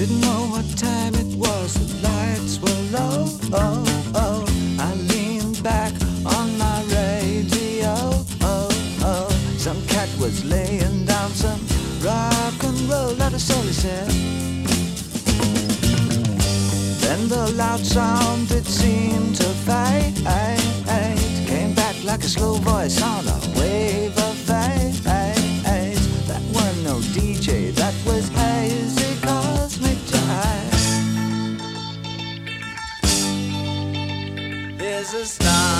Didn't know what time it was, the lights were low. Oh, oh. I leaned back on my radio. Oh, oh. Some cat was laying down some rock and roll, lot of soul, he said. Then the loud sound, it seemed to fade. Came back like a slow voice on a wave of fate. That weren't no DJ, that was hazy cosmic jive. There's a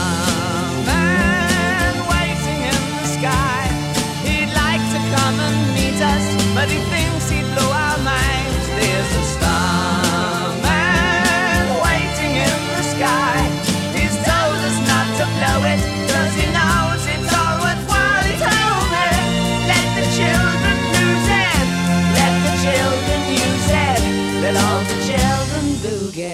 starman waiting in the sky. He'd like to come and meet us, but he thinks he'd blow our minds. There's a starman waiting in the sky. He's told us not to blow it, 'cause he knows it's all worthwhile. He told me, let the children lose it, let the children use it, let all the children boogie.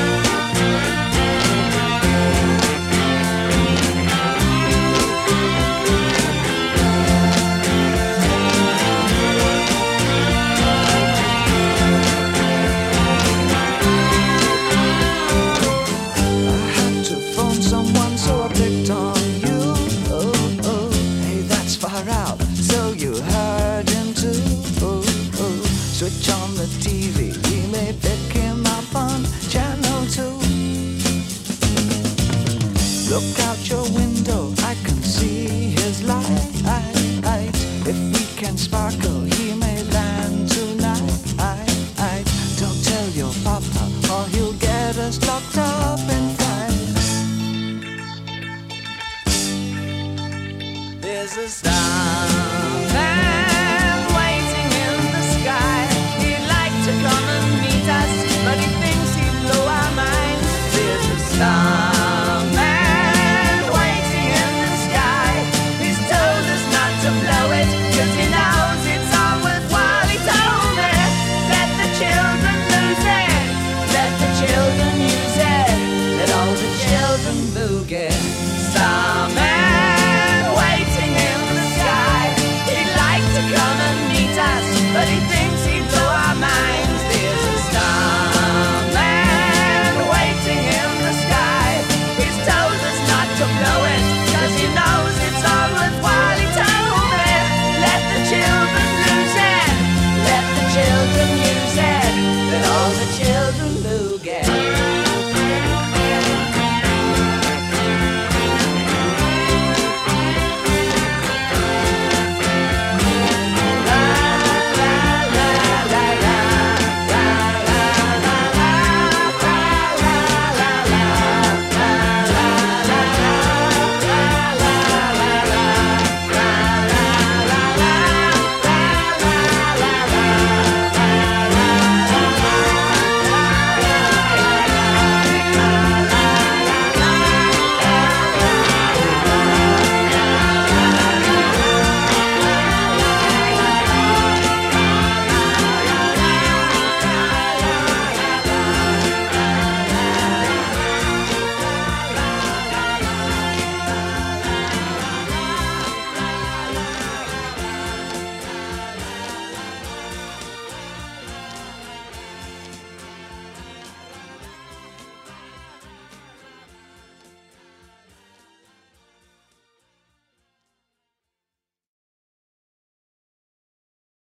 Switch on the TV, we may pick him up on channel 2. Look out your window, I can see his light. If we can sparkle, he may land tonight. Don't tell your papa, or he'll get us locked up in fight. There's a star